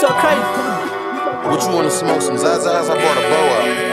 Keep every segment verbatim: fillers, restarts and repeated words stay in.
so crazy. What you wanna smoke? Some Zazas? I brought a bow out.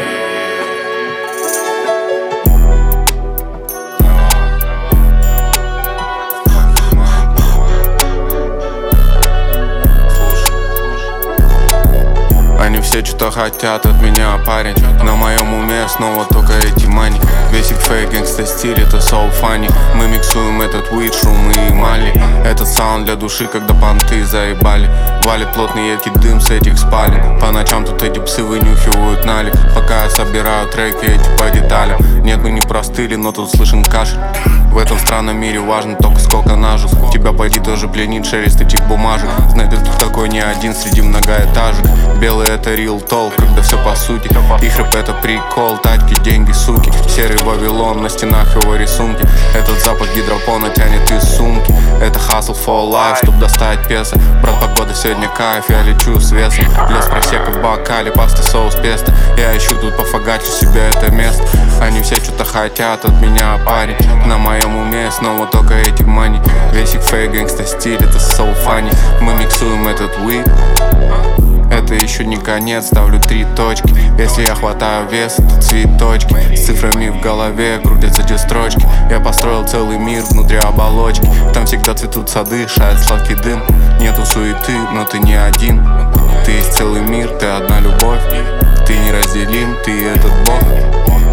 Они все что-то хотят от меня, парень. На моем уме снова только эти мани. Весь их фейк, гэнгста стиль, это so funny. Мы миксуем этот weed, шумы и мали. Этот саунд для души, когда понты заебали. Валит плотный едкий дым с этих спален. По ночам тут эти псы вынюхивают налик. Пока я собираю треки эти по деталям. Нет, мы не простыли, но тут слышен кашель. В этом странном мире важно только сколько нажил. Тебя пойди тоже пленит шелест этих бумажек. Знай, ты тут такой не один среди многоэтажек. Белый это real talk, когда все по сути. Их рэп это прикол, тачки, деньги, суки. Серый Вавилон, на стенах его рисунки. Этот запах гидропона тянет из сумки. Это hustle for life, чтоб достать песо. Брат, погода сегодня кайф, я лечу с весом. Лес просека в бокале, паста, соус, песто. Я ищу тут пофагачу себе это место. Они все что-то хотят от меня, парень. На моем уме снова только эти мани. Весь их фейк, гэнгста стиль, это so funny. Мы миксуем этот weed. Это еще не конец, ставлю три точки. Если я хватаю вес, это цветочки. С цифрами в голове крутятся те строчки. Я построил целый мир внутри оболочки. Там всегда цветут сады, шает сладкий дым. Нету суеты, но ты не один. Ты есть целый мир, ты одна любовь. Ты неразделим, ты этот Бог.